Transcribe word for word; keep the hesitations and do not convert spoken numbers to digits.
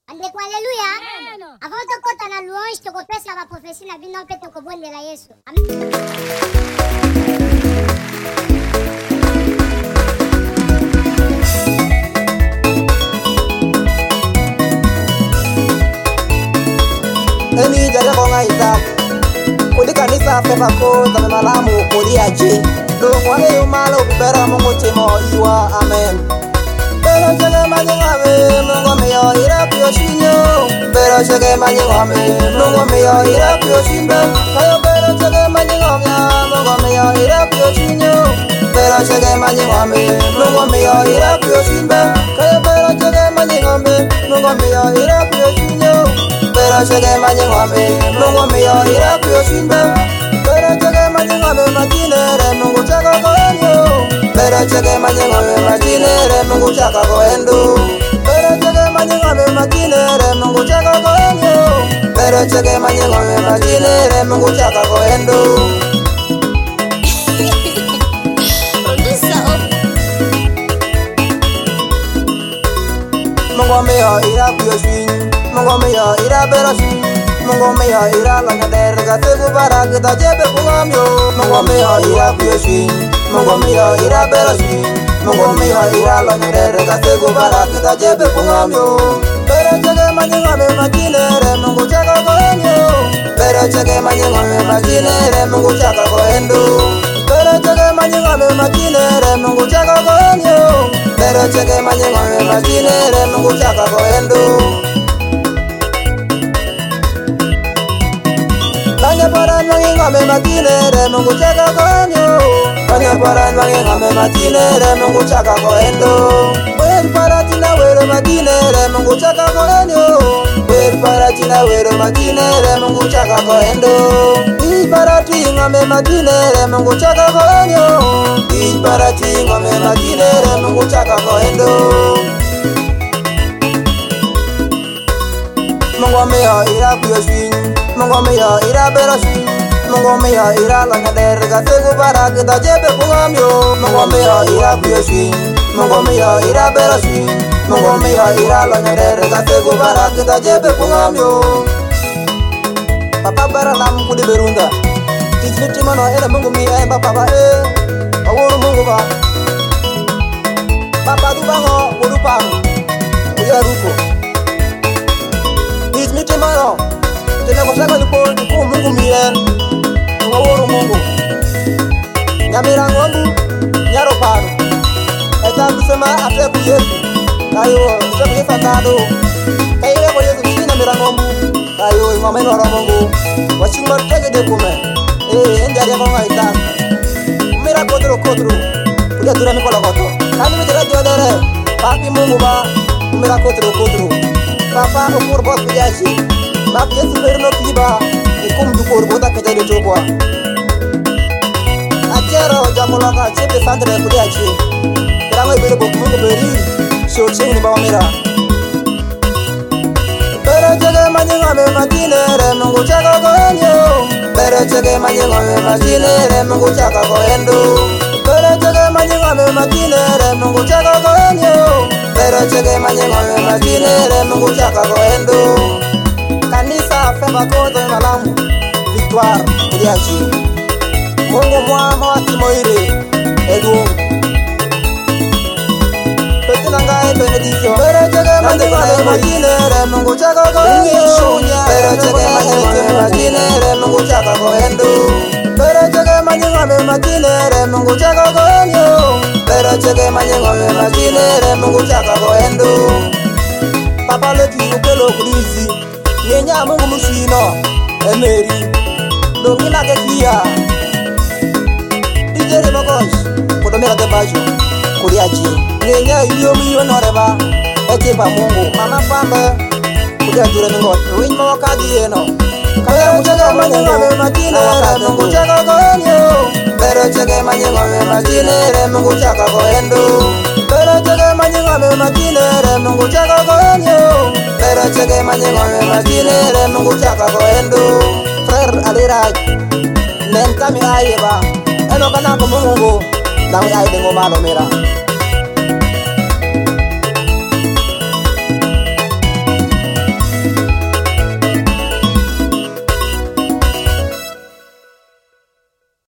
Ande kwa haleluya. Avant de kota na louange to ko pesa ba prophétie na bino pe to ko bondela Yesu. Amen. Eni jare ko ngaita kudi kanisa fe bako tame malamu kudi aje do ngwane yo malo bibera mungu timo iwa amen. Pero chege manyi ngame mungu miyo ira pio shinyo pero chege manyi ngame mungu miyo ira pio shimbe kayo pero chege manyi ngame mungu miyo ira pio shinyo pero chege manyi ngame mungu miyo ira pio shimbe kayo pero chege manyi ngame mungu miyo ira pio shinyo pero chege manyi ngame mungu miyo ira pio shimbe pero chege manyi ngame makinere mungu chaka koenyo pero chege manyi ngame makinere mungu chaka koendo pero chege manyi ngame makinere mungu chaka koenyo pero chege manyi ngame makinere mungu chaka koendo mungu miyo ira pio shinyo mungu miyo ira pero shinyo mungu miyo ira lanya derga segu barak da jebe kungamyo mungu miyo ira pio shinyo mungu miyo ira pero shinyo mungu miyo ira lanya derga segu barak da jebe kungamyo pero chege manyi ngame makinere mungu chaka koenyo pero chege manyi ngame makinere mungu chaka koendo pero chege manyi ngame makinere mungu chaka koenyo pero chege manyi ngame makinere mungu chaka koendo Kanya paran wangi ngame makinere mungu chaka koenyo Kanya paran wangi ngame makinere mungu chaka koendo Wer paratina wero makinere mungu chaka koenyo Wer paratina wero makinere mungu chaka koendo I parati ngame makinere mungu chaka koenyo I parati ngame makinere mungu chaka koendo Mungu miyo ira pio shinyo mungu miyo ira pero shinyo mungu miyo ira lanya derga segu barak da jebe kungamyo mungu miyo ira pio shinyo mungu miyo ira pero shinyo mungu miyo ira lanya derga segu barak da jebe kungamyo papa bara lam kudi berunda tijiti mano ere mungu miyo emba papa e awuru mungu ba papa dubango udupango uya ruko tijiti mano Tene ko saka lipo ko mungu mien ngaworo mungu nyamira ngondu nyaro paro eta kusema ate ku Yesu ayo sebi fatado kaire ko Yesu shina mira ngombu ayo ngome no mungu wachimba tege de kume eh endari ko ngaita mira kodro kodro kuja dura ni ko lokoto kani mitira jodere papi mungu ba mira kodro kodro papa umur bos biashi Bap Yesu berno tiba ikum dukur bota keja de tobwa Achero jamola ka chebe sandre kuli achi Rango bere bok mungu beri sho cheni ba mera Pero chege manyi ngame makinere mungu chaka koenyo Pero chege manyi ngame makinere mungu chaka koendo Pero chege manyi ngame makinere mungu chaka koenyo Pero chege manyi ngame makinere mungu chaka koendo Kanisa feba koto malamu Victoire Uriachi Mungu mwa mawati moire Edu Petina ngae benediction Pero chege manyi ngame makinere mungu chaka koenyo Pero chege manyi ngame makinere mungu chaka koendo Pero chege manyi ngame makinere mungu chaka koenyo Pero chege manyi ngame makinere mungu chaka koendo Papa leti ukelo kulisi Yenya mungu mushino Emeri Dongina kekia Dijere mokosh Kudomera tebajo Kuriachi Yenya iyo miyo noreba Echepa mungu Mama pambe Kudia jure mingot Winy mawakadi yeno Kaya mchege manyi ngame makinere mungu chaka koenyo Pero chege manyi ngame makinere mungu chaka koendo Pero chege manyi ngame makinere mungu chaka koenyo Pero chege manyi ngame makinere mungu chaka koendo Frère aliraj Nen kami ayeba Eno kana ko mungu Dawi ay dengo malo mera